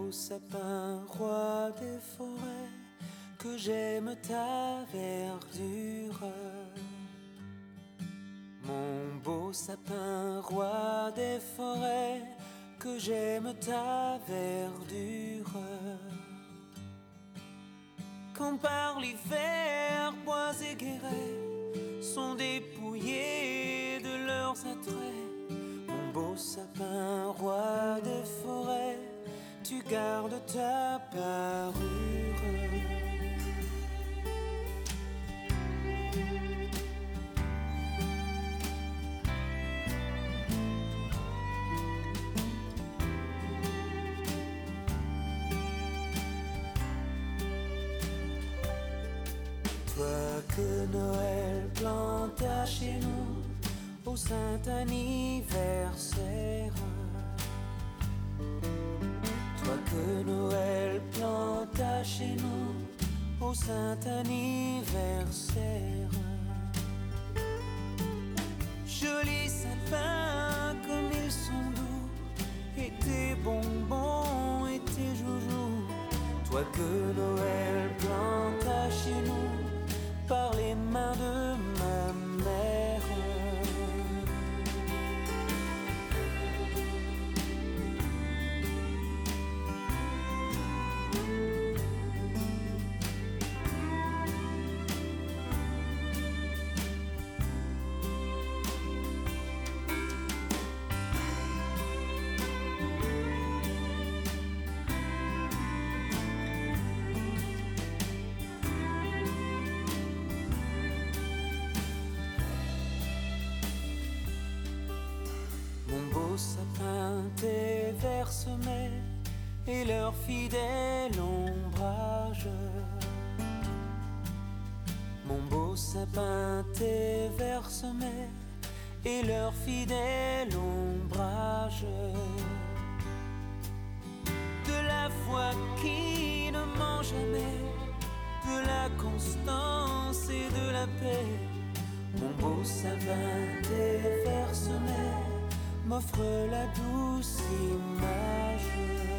beau sapin, roi des forêts, que j'aime ta verdure. Mon beau sapin, roi des forêts, que j'aime ta verdure. Quand par l'hiver, bois et guérets sont dépouillés de leurs attraits, mon beau sapin, roi des forêts, tu gardes ta parure. Toi que Noël planta chez nous au saint anniversaire, toi que Noël planta chez nous au saint anniversaire. Jolis sapins comme ils sont doux, et tes bonbons et tes joujoux, toi que Noël planta chez nous par les mains de ma mère. Sapin, tes vers semés et leur fidèle ombrage. Mon beau sapin, tes vers semés et leur fidèle ombrage. De la foi qui ne ment jamais, de la constance et de la paix, mon beau sapin, tes vers semés m'offre la douce image.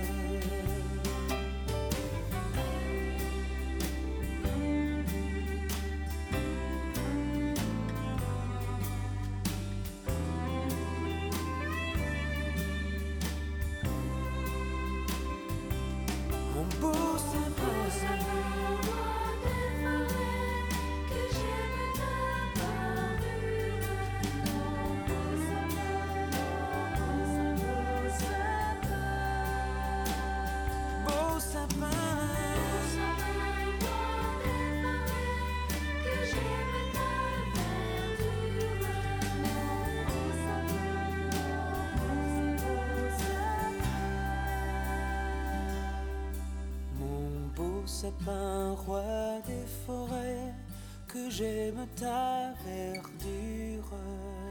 Mon beau sapin, sapin, roi des forêts, que j'aime ta verdure.